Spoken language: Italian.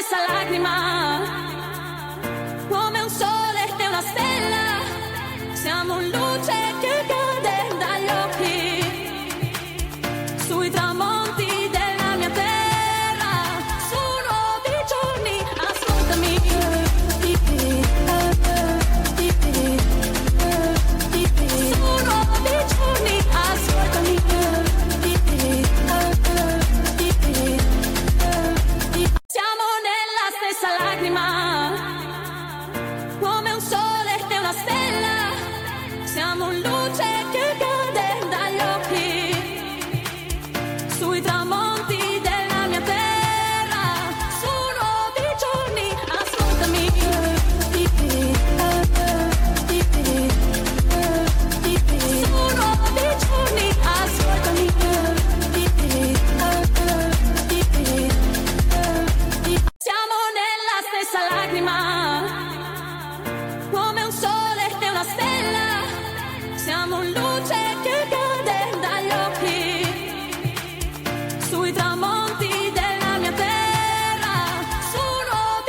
stessa lacrima, come un sole e una stella, siamo luce che cade dagli occhi, sui tramonti della mia terra, su nuovi giorni, ascoltami. Su nuovi giorni, ascoltami. Siamo nella stessa lacrima, come un sole e una stella, siamo luce che cade dagli occhi, sui tramonti della mia terra, su nuovi giorni, ascoltami. Su nuovi giorni, ascoltami. Siamo nella stessa lacrima, come un sole e una stella, siamo luce che cade dagli occhi, sui tramonti